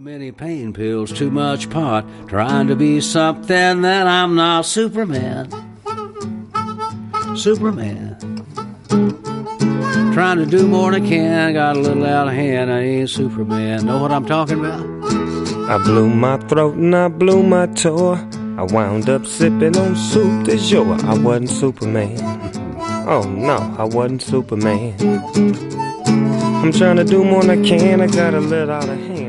many pain pills, too much pot, trying to be something that I'm not. Superman. Superman. Trying to do more than I can, got a little out of hand, I ain't Superman. Know what I'm talking about? I blew my throat and I blew my toe. I wound up sipping on soup du jour. I wasn't Superman. Oh no, I wasn't Superman. I'm trying to do more than I can, I got a little out of hand.